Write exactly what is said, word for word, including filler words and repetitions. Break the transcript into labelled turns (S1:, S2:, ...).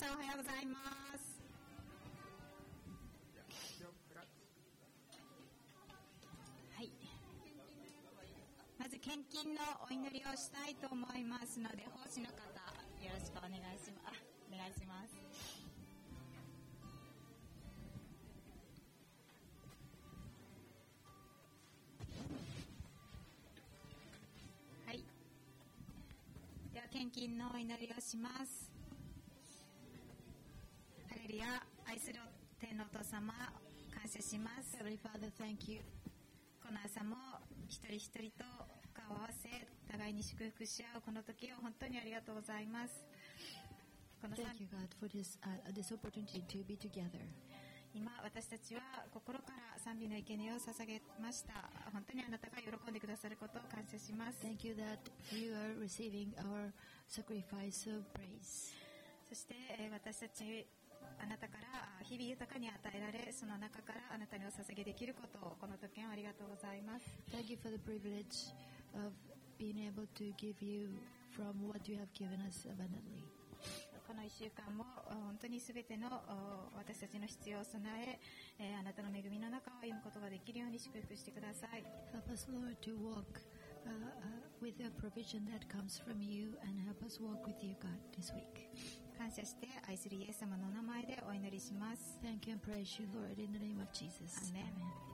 S1: さんおはようございます。はい。まず献金のお祈りをしたいと思いますので、奉仕の方よろしくお願いします。お願いします。はい。では献金のお祈りをします。ハレルヤ、愛する天のお父様、感謝します。
S2: Heavenly Father, thank you.
S1: この朝も一人一人と顔を合わせ、互いに祝福し合うこの時を本当にありがとうございます。この
S2: Thank you, God, for this, uh, this opportunity to be together.
S1: 今私たちは心から賛美の生贄を捧げました。本当にあなたが喜んでくださることを感謝します。
S2: Thank you that you are receiving our sacrifice of praise.
S1: そしてえー私たちあなたから日々豊かに与えられ、その中からあなたにお捧げできることをこの時はありがとうございます。
S2: Thank you for the privilege of being able to give you from what you have given us abundantly.
S1: このいっしゅうかんも本当にすべての私たちの必要を備え、えーあなたの恵みの中を歩むことができるように祝福してください。
S2: Help us, Lord, to walk uh, uh, with a provision that comes from you, and help us walk with you, God, this week.
S1: 感謝して愛するイエス様のお名前でお祈りします。
S2: Thank you and praise you, Lord, in the name of Jesus.
S1: Amen.
S2: Amen.